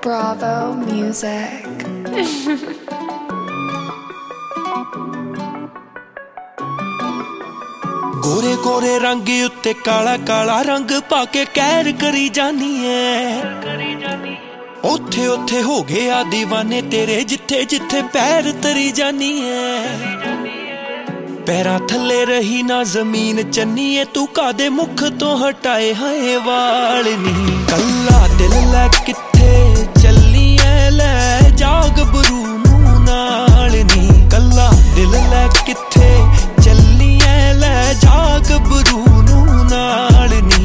Bravo Music. गोरे गोरे रंग उत्ते काला काला रंग पाके कहर करी जानी है। ओथे ओथे हो गया दीवाने तेरे जिथे जिथे पैर तरी जानी है। पैरां थले रही ना जमीन चन्नी है तू कादे मुख तो हटाए हाए वाल नी। कल्ला दिल लै किथे चली है लै जाग बरू नू नाल नी। कल्ला दिल लै किथे चली है लै जाग बरू नू नाल नी।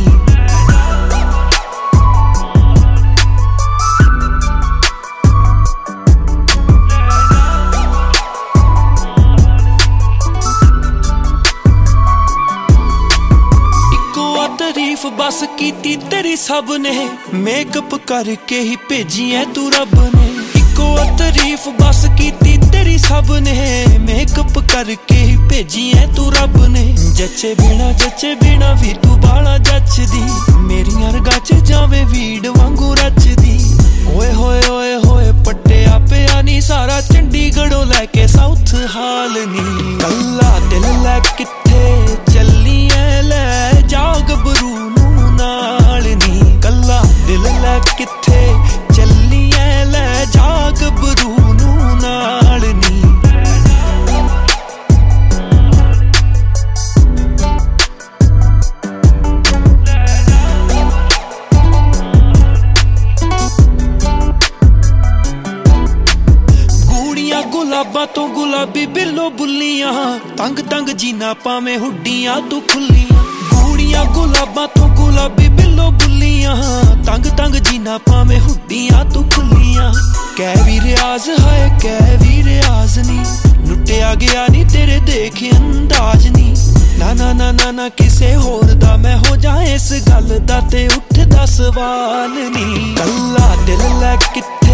तारीफ बस कीती तेरी सब ने मेकअप करके ही भेजी है तू रब ने। इको तारीफ बस कीती तेरी सब ने मेकअप करके ही भेजी है तू रब ने। जचे बिना भी तू बाला जचदी मेरियां रगा च जावे वीड वांगू रचदी। ओए होए ओए होए पट्टिया पिया नी सारा चंडीगढ़ों लैके साउथ हाल नी। कल्ला दिल लै किथे चली है लै जाग बरू नू नाल नी। कल्ला दिल लै किथे चली है लै जाग बरू नू नाल नी। गूड़ियां गुलाबां तो गुलाबी बिल्लो बुल्लियां तंग तंग जीना पावे हुड्डियां तू खुल्लियां। गूड़ियां गुलाबां तो गुलाबी बिल्लो बुल्लियां तंग तंग जीना पावे हुड्डियां तू खुल्लियां। कै भी रियाज है कै भी रियाज नी लुटिया गया नी तेरे देखे अंदाज नी। ना ना ना ना ना किसे होर दा मैं हो जाए इस गल दा ते उठदा सवाल नी। कल्ला दिल लै किथे